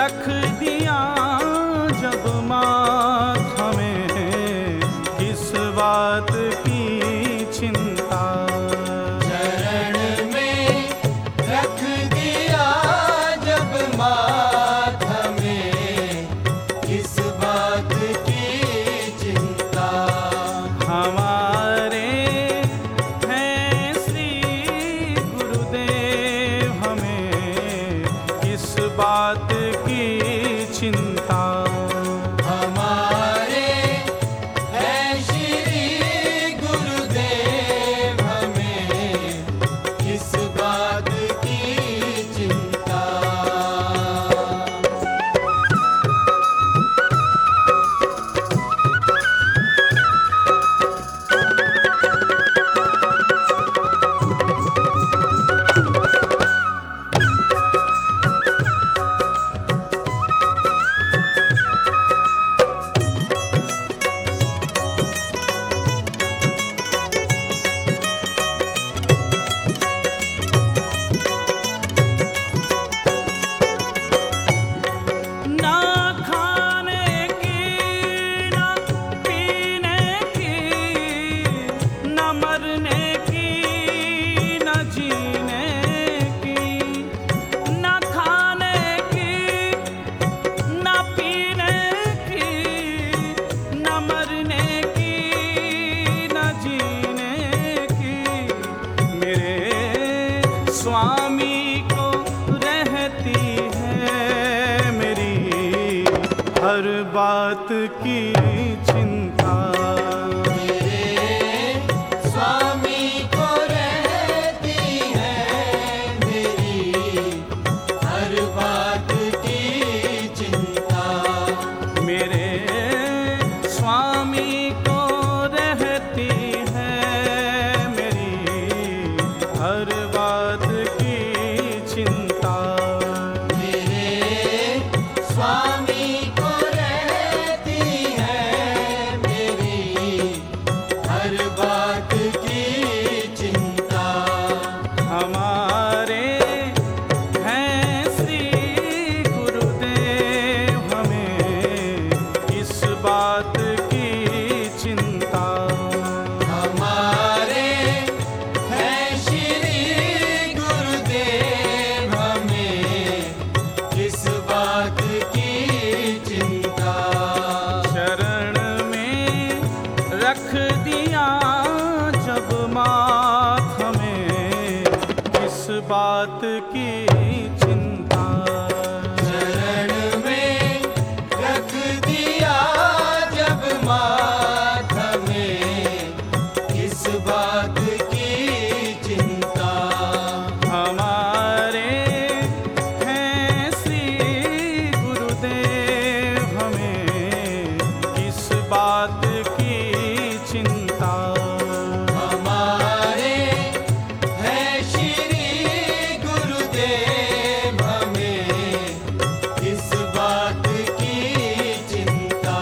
रख दिया जब माथा में, किस बात की चिंता। चरण में रख दिया जब माथा में, किस बात की चिंता। हमारे हैं श्री गुरुदेव, हमें किस बात की चिंता। हमारे हैं श्री गुरुदेव, हमें किस बात की चिंता। ना खाने की, ना पीने की, न मरने की, न जीने की। न खाने की, न पीने की, न मरने की, न जीने की। मेरे स्वामी को रहती है मेरी हर बात की चिंता। मेरे स्वामी को रहती है मेरी हर बात की चिंता। मेरे स्वामी को रहती है मेरी हर बात की चिंता। मेरे स्वामी को रहती है मेरी हर बात की चिंता। हमारे हैं श्री गुरुदेव, हमें इस बात की चिंता। हमारे हैं श्री गुरुदेव, हमें किस बात की चिंता। शरण में रख दिया जब माथा में, किस बात की चिंता। चरण में रख दिया जब माथा में, किस बात की चिंता। हमारे हैं श्री गुरुदेव, हमें किस बात की चिंता। हमारे हैं श्री गुरुदेव, हमें किस बात की चिंता।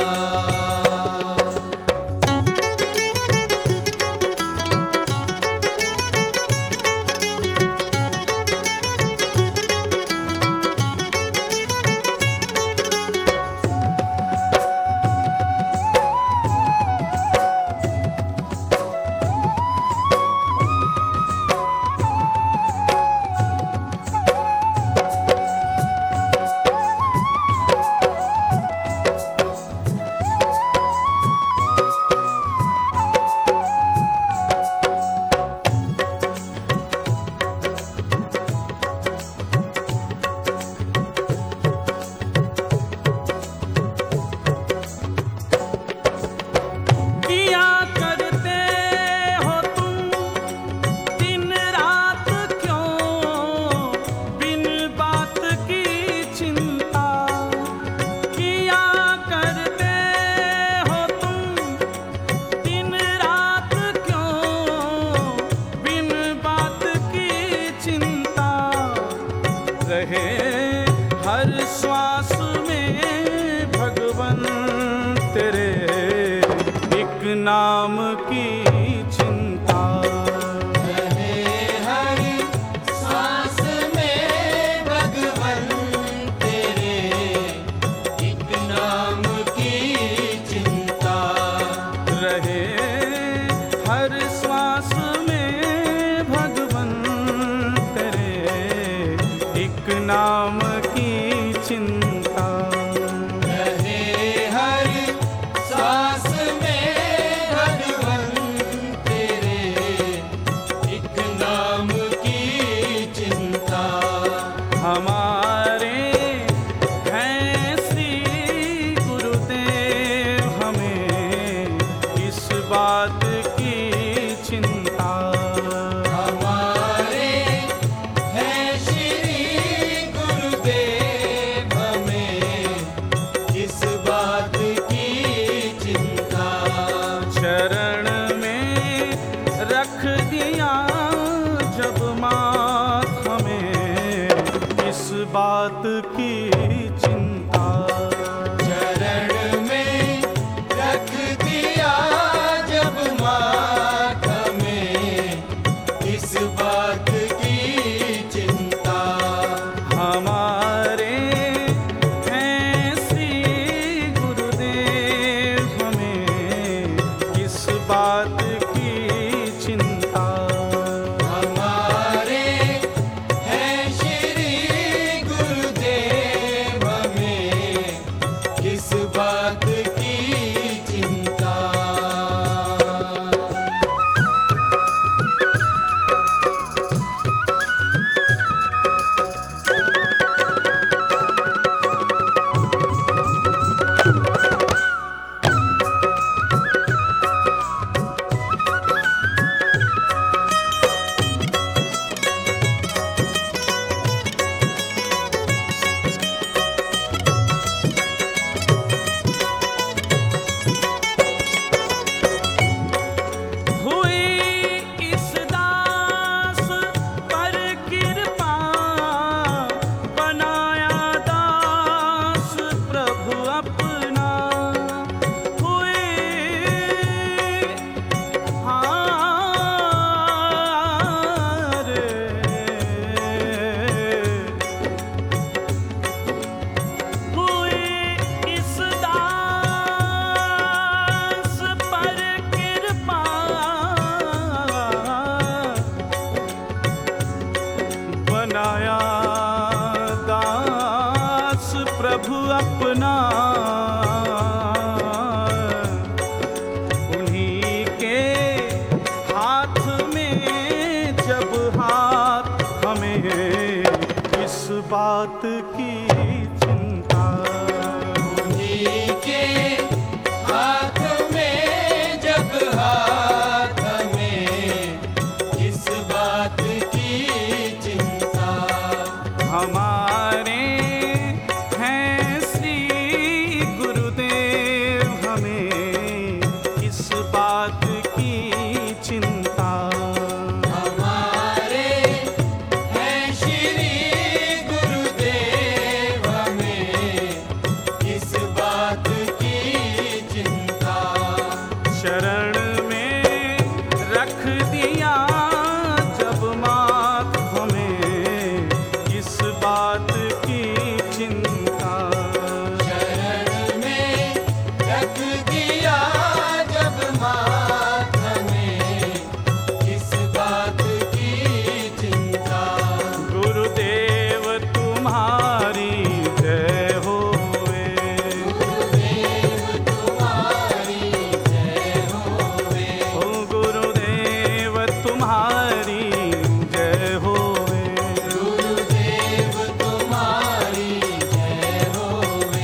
किया करते हो तुम दिन रात क्यों बिन बात की चिंता। किया करते हो तुम दिन रात क्यों बिन बात की चिंता। रहे हर श्वास में भगवन तेरे एक नाम की चिंता। रहे हर सांस में भगवन तेरे प्रभु अपना, उन्हीं के हाथ में जब हाथ, हमें इस बात की चिंता। उन्हीं के हाथ में जब हाथ, हमें इस बात की चिंता। हमारे हैं श्री गुरुदेव, हमें इस बात की चिंता। हमारे हैं श्री गुरुदेव, हमें इस बात की चिंता। शरण में रख दिया जब मात, हमें इस बात की चिंता। शरण में रख दिया जब मात, हमें इस बात की चिंता। गुरुदेव तुम्हारी जय होवे, गुरुदेव तुम्हारी जय होवे। ओ गुरुदेव तुम्हारी जय होवे। गुरुदेव तुम्हारी जय होवे।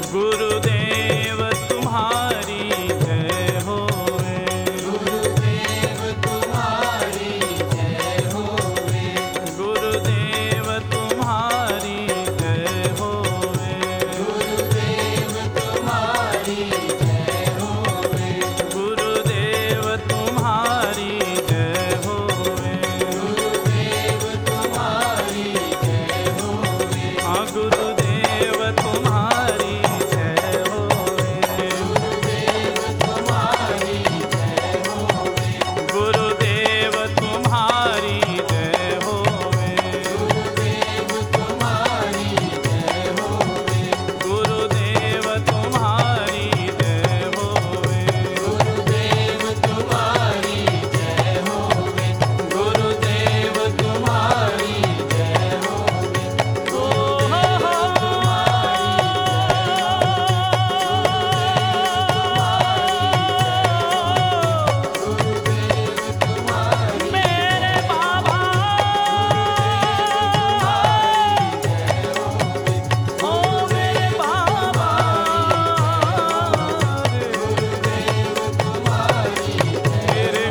गुरुदेव तुम्हारी जय होवे। गुरुदेव तुम्हारी जय होवे। गुरुदेव तुम्हारी जय होवे। गुरुदेव तुम्हारी जय होवे। गुरुदेव तुम्हारी जय होवे। गुरुदेव तुम्हारी जय होवे। हाँ गुरुदेव तुम्हारी जय होवे। गुरुदेव तुम्हारी जय होवे। गुरुदेव तुम्हारी जय होवे। गुरुदेव तुम्हारी जय होवे। गुरुदेव तुम्हारी जय होवे। गुरुदेव तुम्हारी जय होवे। गुरुदेव तुम्हारी जय होवे। ओ मेरे बाबा, ओ मेरे बाबा, मेरे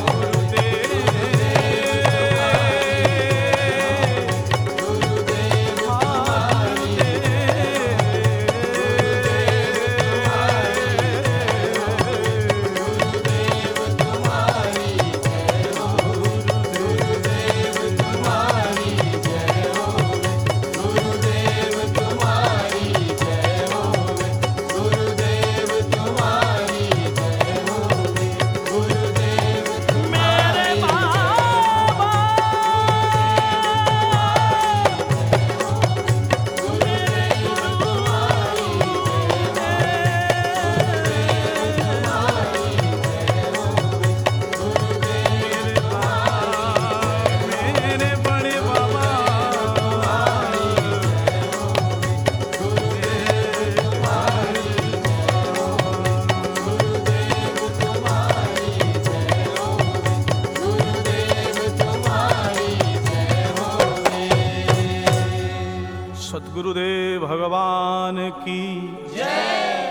मेरे बाबा, मेरे बड़े बाबा, सद्गुरुदेव भगवान की जय।